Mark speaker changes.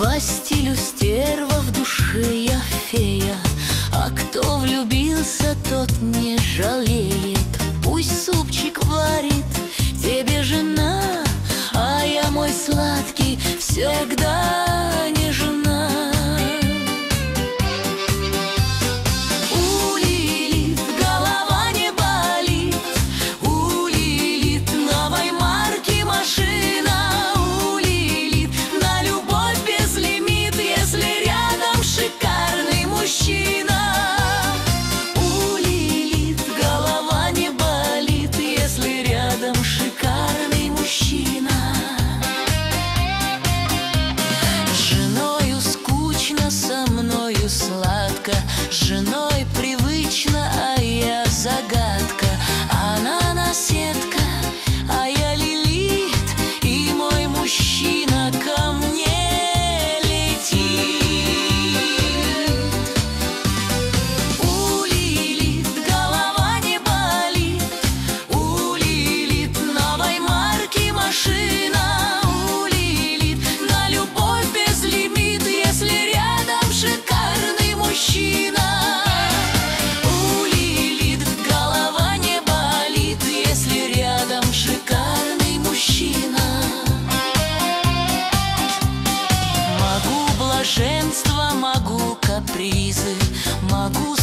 Speaker 1: По стилю стерва, в душе я фея, а кто влюбился, тот не жалеет. Пусть супчик варит тебе жена, а я, мой сладкий, всегда не жена. У Лилит голова не болит, у Лилит новой марки машина, у Лилит на любовь без лимит, если рядом шикарный мужчина. У Лилит голова не болит, если рядом шикарный мужчина. С женою скучно, со мною сладко, с женой привычно, а я загадка. Она наседка, а я Лилит, и мой мужчина ко мне летит. У Лилит голова не болит, у Лилит новой марки машина, у Лилит на любовь без лимит, если рядом шикарный мужчина. У Лилит голова не болит, если рядом шикарный мужчина. Могу блаженство, могу капризы, могу